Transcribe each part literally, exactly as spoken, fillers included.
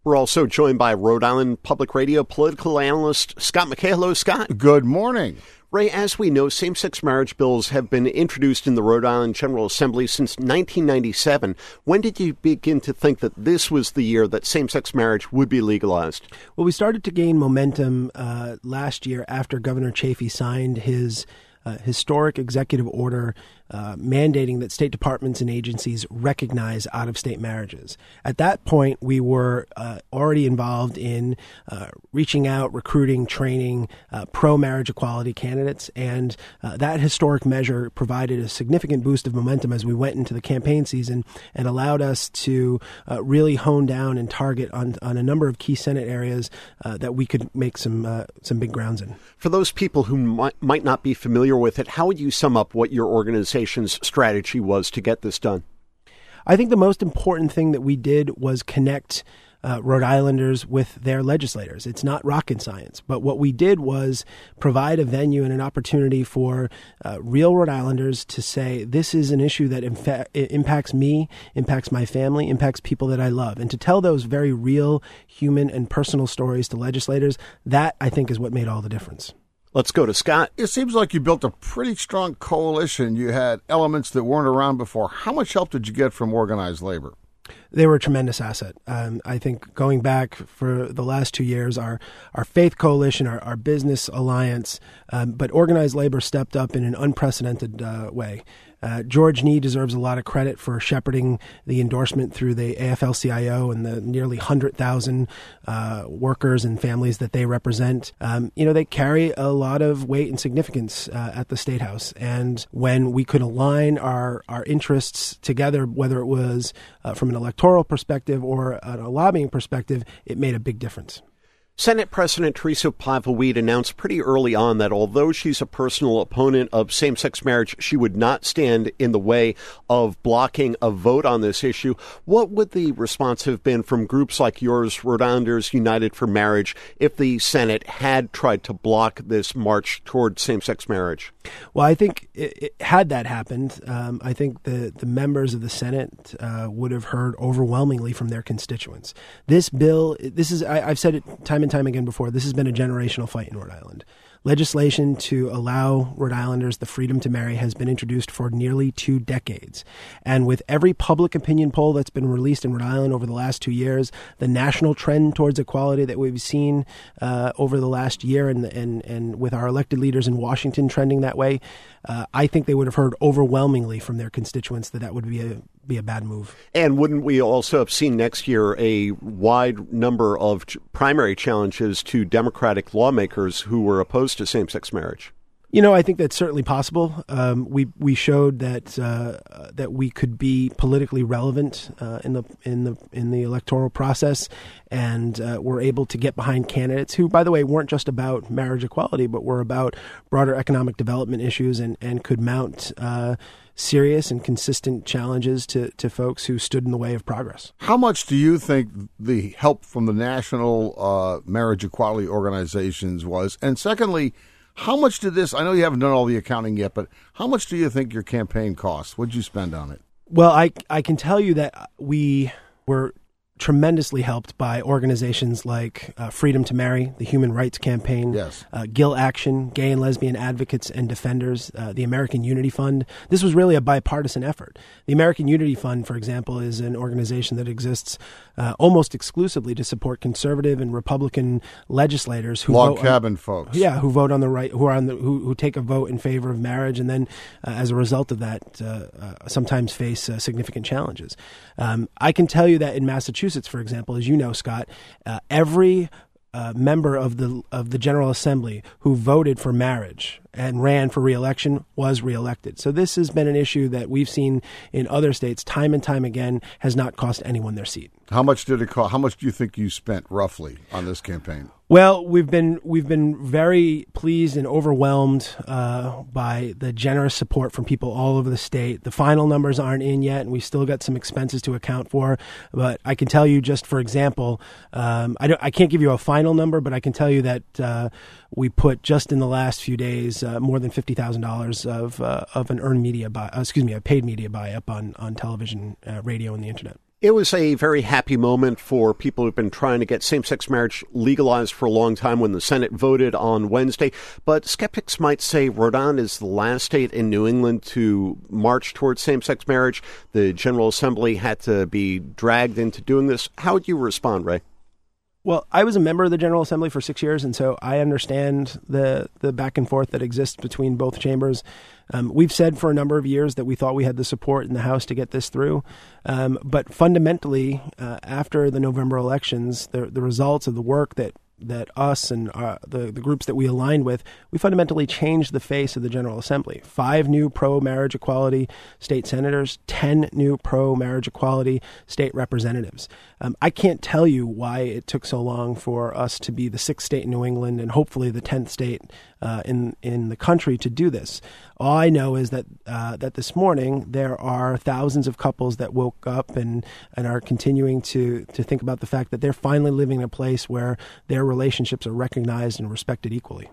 We're also joined by Rhode Island Public Radio political analyst Scott McKay. Hello, Scott. Good morning. Ray, as we know, same-sex marriage bills have been introduced in the Rhode Island General Assembly since nineteen ninety-seven. When did you begin to think that this was the year that same-sex marriage would be legalized? Well, we started to gain momentum uh, last year after Governor Chafee signed his uh, historic executive order Uh, mandating that state departments and agencies recognize out-of-state marriages. At that point, we were uh, already involved in uh, reaching out, recruiting, training uh, pro-marriage equality candidates, and uh, that historic measure provided a significant boost of momentum as we went into the campaign season and allowed us to uh, really hone down and target on, on a number of key Senate areas uh, that we could make some uh, some big grounds in. For those people who might, might not be familiar with it, how would you sum up what your organization strategy was to get this done? I think the most important thing that we did was connect uh, Rhode Islanders with their legislators. It's not rocket science, but what we did was provide a venue and an opportunity for uh, real Rhode Islanders to say, this is an issue that infa- impacts me, impacts my family, impacts people that I love. And to tell those very real, human, and personal stories to legislators, that, I think, is what made all the difference. Let's go to Scott. It seems like you built a pretty strong coalition. You had elements that weren't around before. How much help did you get from organized labor? They were a tremendous asset. Um, I think going back for the last two years, our, our faith coalition, our, our business alliance, um, but organized labor stepped up in an unprecedented uh, way. Uh, George Nee deserves a lot of credit for shepherding the endorsement through the A F L C I O and the nearly one hundred thousand uh, workers and families that they represent. Um, you know, they carry a lot of weight and significance uh, at the State House. And when we could align our, our interests together, whether it was uh, from an electoral perspective or a lobbying perspective, it made a big difference. Senate President Teresa Pavlowitt announced pretty early on that although she's a personal opponent of same-sex marriage, she would not stand in the way of blocking a vote on this issue. What would the response have been from groups like yours, Rhode Islanders United for Marriage, if the Senate had tried to block this march toward same-sex marriage? Well, I think it, it, had that happened, um, I think the, the members of the Senate uh, would have heard overwhelmingly from their constituents. This bill, this is, I, I've said it time and time again before, this has been a generational fight in Rhode Island. Legislation to allow Rhode Islanders the freedom to marry has been introduced for nearly two decades. And with every public opinion poll that's been released in Rhode Island over the last two years, the national trend towards equality that we've seen uh, over the last year and, and, and with our elected leaders in Washington trending that way, uh, I think they would have heard overwhelmingly from their constituents that that would be a be a bad move. And wouldn't we also have seen next year a wide number of ch- primary challenges to Democratic lawmakers who were opposed to same-sex marriage? You know, I think that's certainly possible. Um, we we showed that uh, that we could be politically relevant uh, in the in the in the electoral process, and uh, we're able to get behind candidates who, by the way, weren't just about marriage equality, but were about broader economic development issues and and could mount Uh, serious and consistent challenges to, to folks who stood in the way of progress. How much do you think the help from the national uh, marriage equality organizations was? And secondly, how much did this, I know you haven't done all the accounting yet, but how much do you think your campaign cost? What did you spend on it? Well, I, I can tell you that we were tremendously helped by organizations like uh, Freedom to Marry, the Human Rights Campaign, yes. uh, Gill Action, Gay and Lesbian Advocates and Defenders, uh, the American Unity Fund. This was really a bipartisan effort. The American Unity Fund, for example, is an organization that exists uh, almost exclusively to support conservative and Republican legislators who log vote cabin on, folks. Yeah, who vote on the right, who are on the who, who take a vote in favor of marriage, and then uh, as a result of that, uh, uh, sometimes face uh, significant challenges. Um, I can tell you that in Massachusetts, for example, as you know, Scott, uh, every uh, member of the of the General Assembly who voted for marriage and ran for re-election was re-elected. So this has been an issue that we've seen in other states time and time again has not cost anyone their seat. How much did it cost? How much do you think you spent roughly on this campaign? Well, we've been we've been very pleased and overwhelmed uh, by the generous support from people all over the state. The final numbers aren't in yet, and we still got some expenses to account for. But I can tell you, just for example, um, I don't, I can't give you a final number, but I can tell you that uh, we put just in the last few days uh, more than fifty thousand dollars of uh, of an earned media buy, uh, excuse me, a paid media buy up on on television, uh, radio, and the internet. It was a very happy moment for people who've been trying to get same-sex marriage legalized for a long time when the Senate voted on Wednesday. But skeptics might say Rhode Island is the last state in New England to march towards same-sex marriage. The General Assembly had to be dragged into doing this. How would you respond, Ray? Well, I was a member of the General Assembly for six years, and so I understand the the back and forth that exists between both chambers. Um, we've said for a number of years that we thought we had the support in the House to get this through. Um, but fundamentally, uh, after the November elections, the, the results of the work that that us and uh, the, the groups that we aligned with, we fundamentally changed the face of the General Assembly. Five new pro-marriage equality state senators, ten new pro-marriage equality state representatives. Um, I can't tell you why it took so long for us to be the sixth state in New England and hopefully the tenth state uh, in in the country to do this. All I know is that uh, that this morning there are thousands of couples that woke up and, and are continuing to, to think about the fact that they're finally living in a place where their relationships are recognized and respected equally.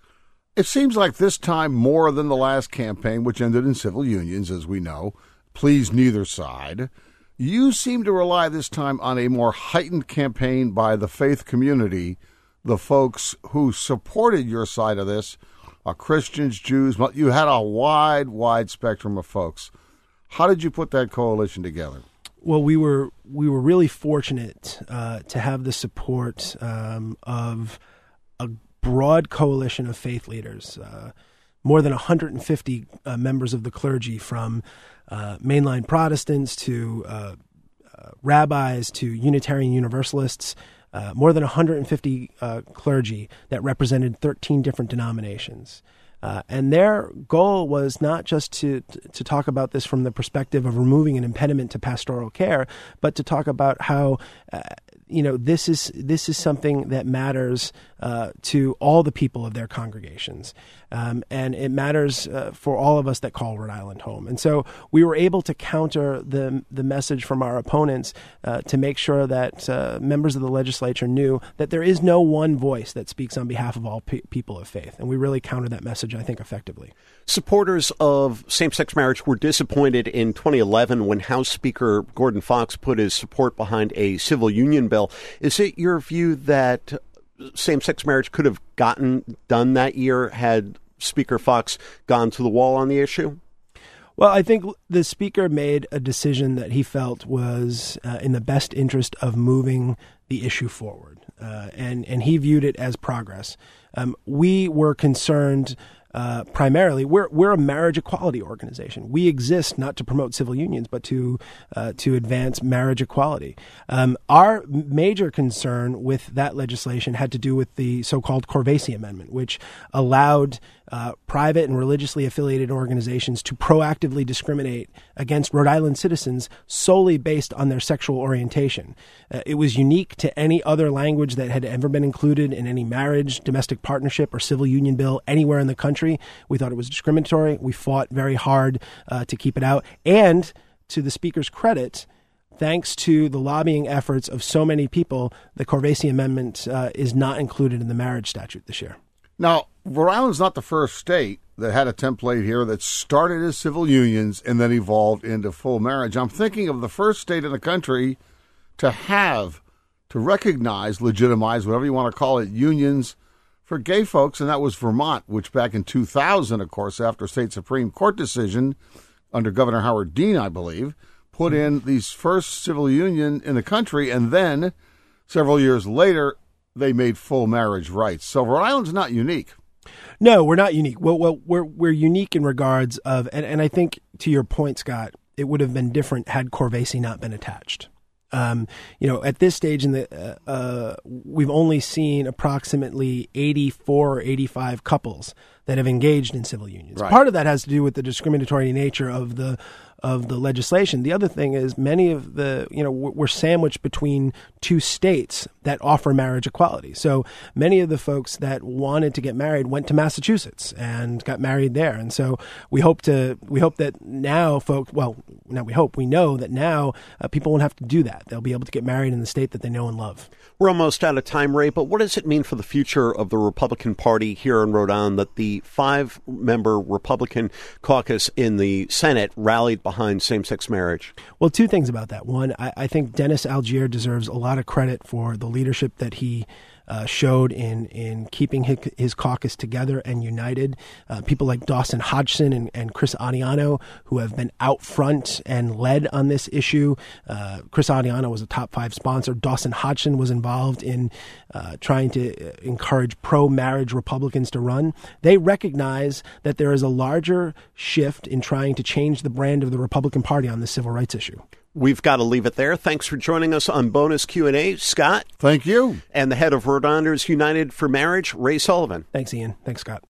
It seems like this time more than the last campaign, which ended in civil unions, as we know, pleased neither side. You seem to rely this time on a more heightened campaign by the faith community, the folks who supported your side of this, uh, Christians, Jews. You had a wide, wide spectrum of folks. How did you put that coalition together? Well, we were we were really fortunate uh, to have the support um, of a broad coalition of faith leaders, uh, more than one hundred fifty uh, members of the clergy, from uh, mainline Protestants to uh, uh, rabbis to Unitarian Universalists, uh, more than one hundred fifty uh, clergy that represented thirteen different denominations. Uh, and their goal was not just to to talk about this from the perspective of removing an impediment to pastoral care, but to talk about how uh, you know this is this is something that matters uh, to all the people of their congregations, um, and it matters uh, for all of us that call Rhode Island home. And so we were able to counter the the message from our opponents uh, to make sure that uh, members of the legislature knew that there is no one voice that speaks on behalf of all pe- people of faith, and we really countered that message, I think, effectively. Supporters of same-sex marriage were disappointed in twenty eleven when House Speaker Gordon Fox put his support behind a civil union bill. Is it your view that same-sex marriage could have gotten done that year had Speaker Fox gone to the wall on the issue? Well, I think the Speaker made a decision that he felt was uh, in the best interest of moving the issue forward, uh, and, and he viewed it as progress. Um, we were concerned uh, primarily, we're, we're a marriage equality organization. We exist not to promote civil unions, but to uh, to advance marriage equality. Um, our major concern with that legislation had to do with the so-called Corvasi Amendment, which allowed Uh, private and religiously affiliated organizations to proactively discriminate against Rhode Island citizens solely based on their sexual orientation. Uh, it was unique to any other language that had ever been included in any marriage, domestic partnership, or civil union bill anywhere in the country. We thought it was discriminatory. We fought very hard uh, to keep it out. And to the Speaker's credit, thanks to the lobbying efforts of so many people, the Corvasi Amendment uh, is not included in the marriage statute this year. Now, Rhode Island's not the first state that had a template here that started as civil unions and then evolved into full marriage. I'm thinking of the first state in the country to have, to recognize, legitimize, whatever you want to call it, unions for gay folks, and that was Vermont, which back in two thousand, of course, after a state Supreme Court decision under Governor Howard Dean, I believe, put in these first civil union in the country, and then several years later, they made full marriage rights. So Rhode Island's not unique. No, we're not unique. Well, well we're we're unique in regards of, and, and I think to your point, Scott, it would have been different had Corvasi not been attached. Um, you know, at this stage in the, uh, uh, we've only seen approximately eighty-four or eighty-five couples that have engaged in civil unions. Right. Part of that has to do with the discriminatory nature of the of the legislation. The other thing is many of the, you know, we're sandwiched between two states that offer marriage equality. So many of the folks that wanted to get married went to Massachusetts and got married there. And so we hope to, we hope that now folks, well, now we hope, we know that now uh, people won't have to do that. They'll be able to get married in the state that they know and love. We're almost out of time, Ray, but what does it mean for the future of the Republican Party here in Rhode Island that the the five-member Republican caucus in the Senate rallied behind same-sex marriage? Well, two things about that. One, I, I think Dennis Algier deserves a lot of credit for the leadership that he Uh, showed in in keeping his, his caucus together and united. Uh, people like Dawson Hodgson and, and Chris Adiano, who have been out front and led on this issue. Uh, Chris Adiano was a top five sponsor. Dawson Hodgson was involved in uh, trying to encourage pro-marriage Republicans to run. They recognize that there is a larger shift in trying to change the brand of the Republican Party on the civil rights issue. We've got to leave it there. Thanks for joining us on Bonus Q and A, Scott. Thank you. And the head of Rhode Islanders United for Marriage, Ray Sullivan. Thanks, Ian. Thanks, Scott.